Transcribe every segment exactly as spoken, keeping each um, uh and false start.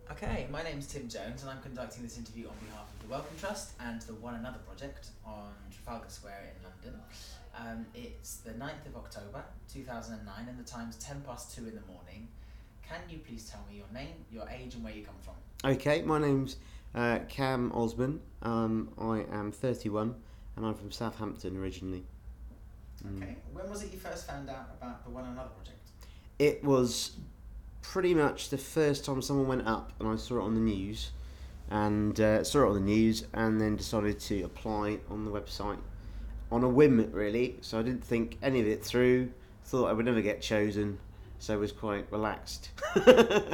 Okay, my name's Tim Jones and I'm conducting this interview on behalf of the Wellcome Trust and the One Another project on Trafalgar Square in London. Um, it's the ninth of October two thousand nine and the time's ten past two in the morning. Can you please tell me your name, your age and where you come from? Okay, my name's uh, Cam Osborne. Um, I am thirty-one and I'm from Southampton originally. Okay, when was it you first found out about the One Another project? It was pretty much the first time someone went up and I saw it on the news and uh, saw it on the news and then decided to apply on the website on a whim really, so I didn't think any of it through, thought I would never get chosen, so I was quite relaxed uh,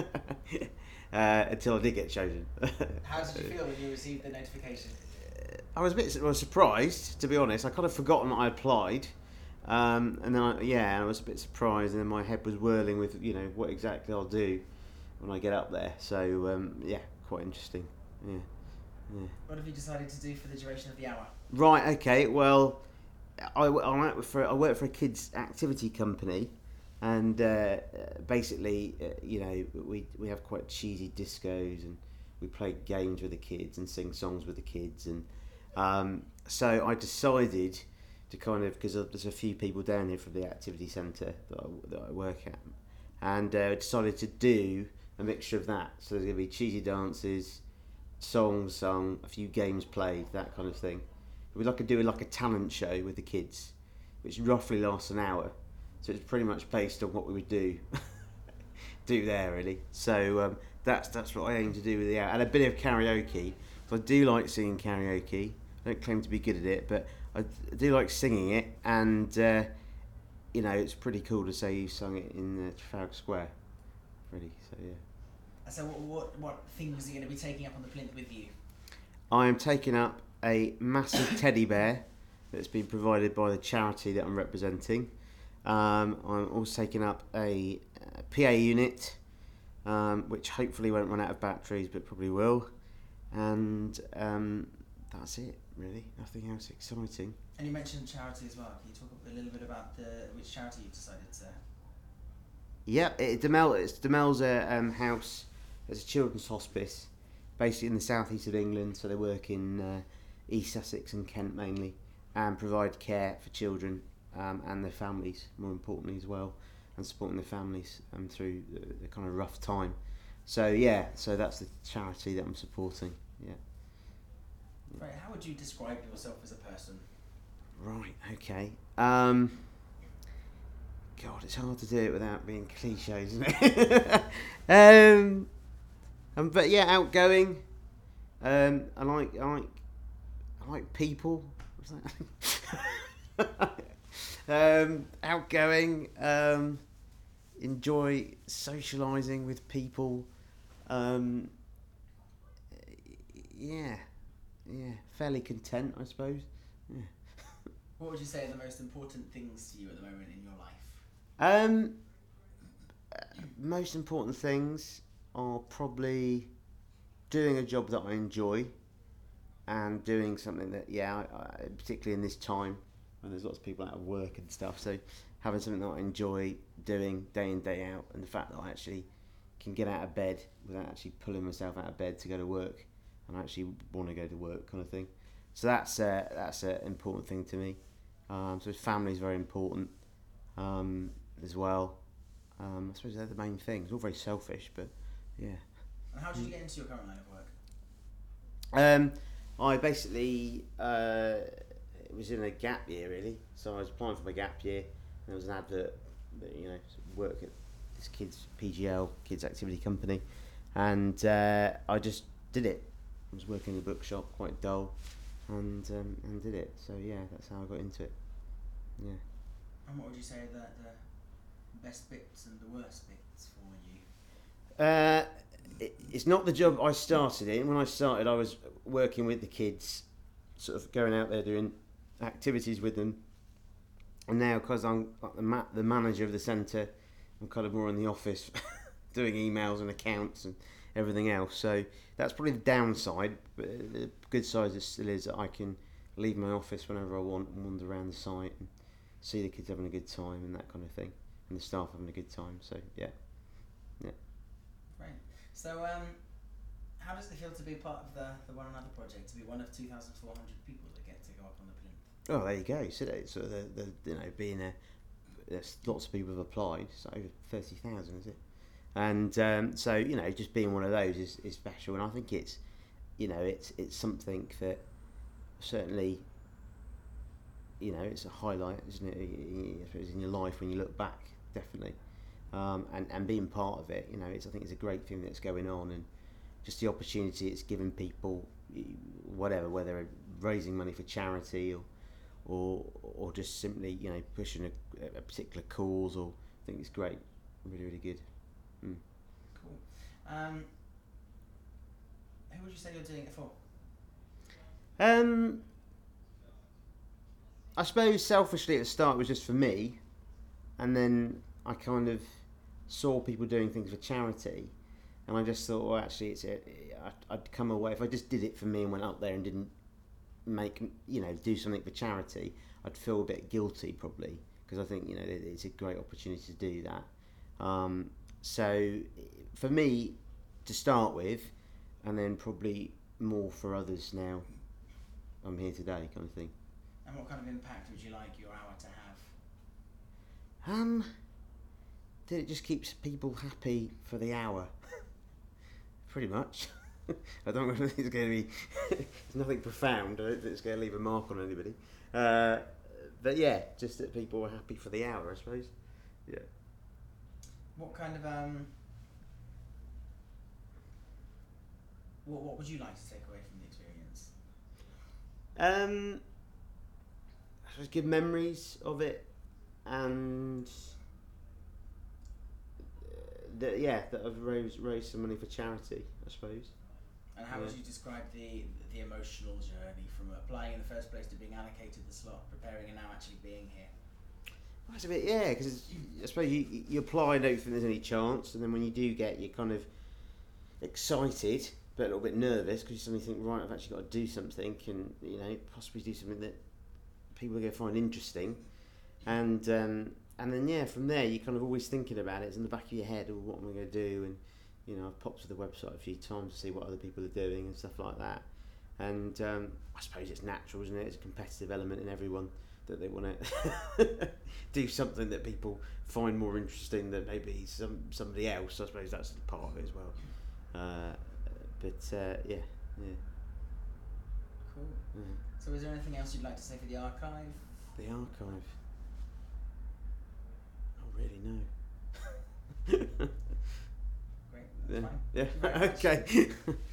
until I did get chosen. How did you feel when you received the notification? I was a bit well, surprised, to be honest. I kind of forgotten that I applied. Um, and then, I, yeah, I was a bit surprised, and then my head was whirling with, you know, what exactly I'll do when I get up there. So, um, yeah, quite interesting. Yeah, yeah. What have you decided to do for the duration of the hour? Right. Okay. Well, I, I work for I work for a kids activity company, and uh, basically, uh, you know, we we have quite cheesy discos, and we play games with the kids and sing songs with the kids, and um, so I decided to kind of, because there's a few people down here from the activity centre that I, that I work at, and uh, decided to do a mixture of that. So there's going to be cheesy dances, songs sung, a few games played, that kind of thing. We'd like to do like a talent show with the kids, which roughly lasts an hour. So it's pretty much based on what we would do do there, really. So um, that's that's what I aim to do with the hour, and a bit of karaoke. So I do like singing karaoke. I don't claim to be good at it, but I do like singing it, and uh, you know, it's pretty cool to say you sung it in uh, Trafalgar Square. Really, so yeah. So what, what, what things are you going to be taking up on the plinth with you? I am taking up a massive teddy bear that's been provided by the charity that I'm representing. Um, I'm also taking up a uh, P A unit, um, which hopefully won't run out of batteries, but probably will. And um, that's it, really. Nothing else exciting. And you mentioned charity as well. Can you talk a little bit about the which charity you've decided to? Yep, it, Demel, it's Demel's a um, house. It's a children's hospice, basically in the southeast of England. So they work in uh, East Sussex and Kent mainly, and provide care for children um, and their families, more importantly as well, and supporting their families um, through the, the kind of rough time. So yeah, so that's the charity that I'm supporting. Yeah. Right. How would you describe yourself as a person? Right. Okay. Um, God, it's hard to do it without being cliche, isn't it? um, um, but yeah, outgoing. Um, I like, I like, I like people. What's that? um, outgoing. Um, enjoy socialising with people. Um, yeah, yeah, fairly content, I suppose. Yeah. What would you say are the most important things to you at the moment in your life? Um, most important things are probably doing a job that I enjoy and doing something that, yeah, I, I, particularly in this time when there's lots of people out of work and stuff, so having something that I enjoy doing day in, day out, and the fact that I actually can get out of bed without actually pulling myself out of bed to go to work, and I actually want to go to work, kind of thing. So that's uh, that's an important thing to me. Um, so family is very important um, as well. Um, I suppose they're the main things. All very selfish, but yeah. And how did you get into your current line of work? Um, I basically uh, it was in a gap year really. So I was applying for my gap year. And there was an advert that, you know, work at this kids P G L kids activity company, and uh, I just did it. I was working in a bookshop, quite dull, and um, and did it. So yeah, that's how I got into it. Yeah. And what would you say are the, the best bits and the worst bits for you? Uh, it, it's not the job I started in. When I started, I was working with the kids, sort of going out there doing activities with them. And now, because I'm like the, ma- the manager of the centre, I'm kind of more in the office doing emails and accounts and everything else. So that's probably the downside. But the good side is still is that I can leave my office whenever I want and wander around the site and see the kids having a good time and that kind of thing, and the staff having a good time. So yeah, yeah. Right. So um, How does it feel to be part of the, the One Another project, to be one of two thousand four hundred people that get to go up on the plinth? Oh, there you go. So it's sort of the, the you know being a there's lots of people have applied. It's over thirty thousand, is it? And um, so you know, just being one of those is, is special, and I think it's you know it's it's something that certainly you know it's a highlight, isn't it? I suppose in your life when you look back, definitely. Um, and and being part of it, you know, it's I think it's a great thing that's going on, and just the opportunity it's given people, whatever, whether raising money for charity or or or just simply you know pushing a, a particular cause, or I think it's great, really really good. Mm. Cool. Um, who would you say you're doing it for? Um, I suppose selfishly at the start it was just for me, and then I kind of saw people doing things for charity, and I just thought, well, actually, it's a, I'd come away if I just did it for me and went up there and didn't make you know do something for charity, I'd feel a bit guilty probably, because I think you know it's a great opportunity to do that. Um, so for me to start with, and then probably more for others now. I'm here today, kind of thing. And what kind of impact would you like your hour to have? Um, that it just keeps people happy for the hour. Pretty much. I don't know if it's going to be. It's nothing profound. I don't think it's going to leave a mark on anybody. Uh, but yeah, just that people are happy for the hour, I suppose. Yeah. What kind of um. What What would you like to take away from the experience? Um, I suppose good memories of it, and uh, that yeah, that I've raised raised some money for charity, I suppose. And how yeah. would you describe the the emotional journey from applying in the first place to being allocated the slot, preparing, and now actually being here? That's a bit yeah, because I suppose you you apply and don't think there's any chance, and then when you do get, you're kind of excited but a little bit nervous because you suddenly think, right, I've actually got to do something, and you know, possibly do something that people are going to find interesting, and um, and then yeah, from there you're kind of always thinking about it. It's in the back of your head, or what am I going to do? And you know, I've popped to the website a few times to see what other people are doing and stuff like that. And um, I suppose it's natural, isn't it? It's a competitive element in everyone that they want to do something that people find more interesting than maybe some somebody else. I suppose that's part of it as well. Uh, but uh, yeah, yeah. Cool. Yeah. So, is there anything else you'd like to say for the archive? The archive. Not really, no. Great. That's Yeah. fine. Yeah. Thank you very much. Okay.